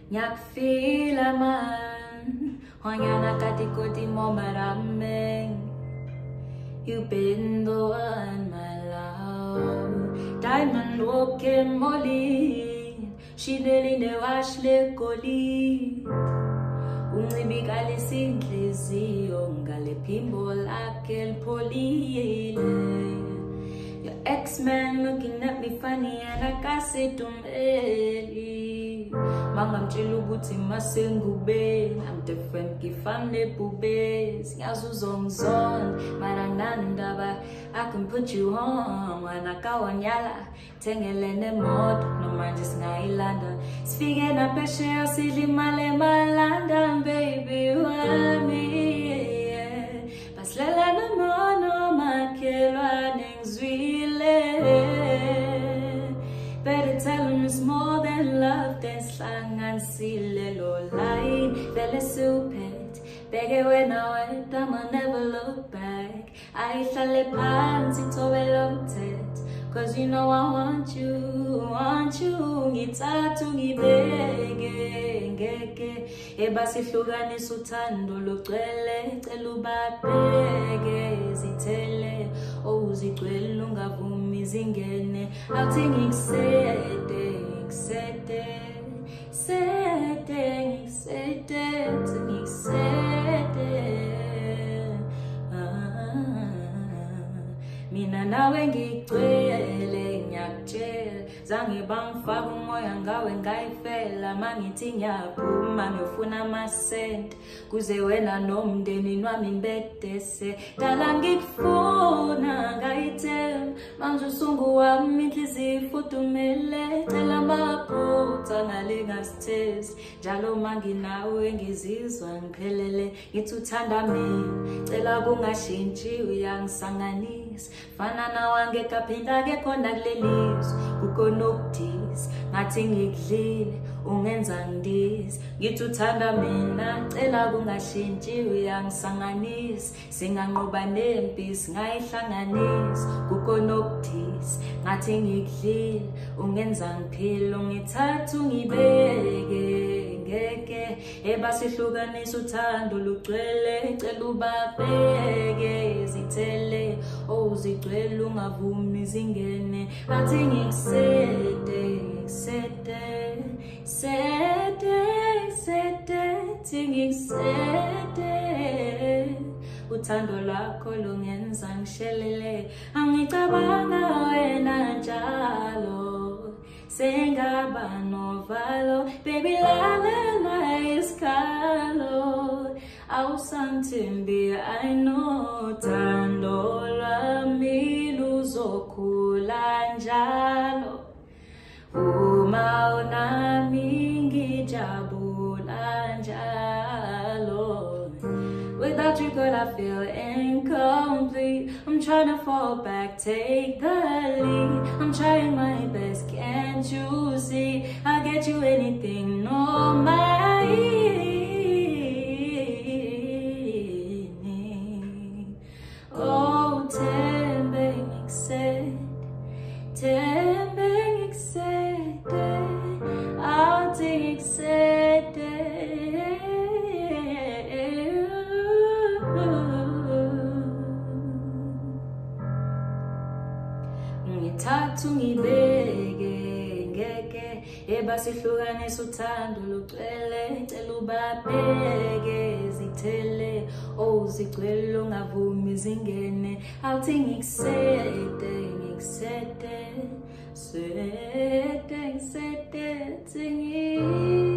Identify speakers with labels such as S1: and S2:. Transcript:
S1: Nyakfila man, honyana katikoti mo maraming. You've been the one, my love. Diamond walking Molly, she nearly never ashle koli. Ungibikale sinhliziyo ngale phimbo lakhe lipholile. Your ex-man looking at me funny and akasitumeli. Mangamtshela ukuthi masengube I'm different ngifamle bube singazuzongzon mara nandaba I can put you on wanakawanyala tengelene mod no manje singayilanda sifike naphesheya silimale malanda baby wami basilela nomono makhelwane ngizwile. Better tell him it's more than love. That's lang and silelo line. Vele supet. Bege when I went, I'ma never look back. I shall panty to tet. Cause you know I want you. Ngithathu ngibeke ngeke. Eba sihlukanisa uthando lugcwele cela ubabheke zithele. Oh zigcwele ungavumi zingene. Awuthi ngikusete mina nawe ngigcwele ngiyakutshela zange bangifaka umoya ngawe ngayifela mangithi ngiyaphuma ngifuna amasenti kuze wena nomndeni wami ngibedese dala ngikufuna ngayithela manje usungu wami inhliziyo ifudumele cela amaphutha ngale ngasithezi njalo manginawe ngizizwa ngiphelele ngithi uthanda mina cela kungashintshi uyangisanganisa fana nawange kaphinda ke khona kulelizwe kukhona okuthisi ngathi ngikudlile ungenza ngidisi ngithi uthanda mina cela kungashintshi uyangisanganisa singanqoba nempi singayihlanganisa kukhona okuthisi ngathi ngikudlile ungenza ngiphile ungithathu ngibeke ngeke eba sihlukanisa uthando lugcwele cela ubabheke zithele oh zigcwele ungavumi zingene athi ngikusete uthando lakho lungenza ngishelele angicabanga wena njalo sengaba novalo baby lalela iskalo awusanthembi I know thando lwami luzokhula njalo uma unami ngijabula njalo. Without you, girl, I feel incomplete. I'm trying to fall back, take the lead. I'm trying my best, can't you see? I'll get you anything, no my need. Oh, tembe ngicede, awuthi ngicede. Ngithathu ngibeke ngeke eba sihlukanisa uthando lugcwele cela ubabheke zithele oh zigcwele ungavumi zingene awuthi ngikusete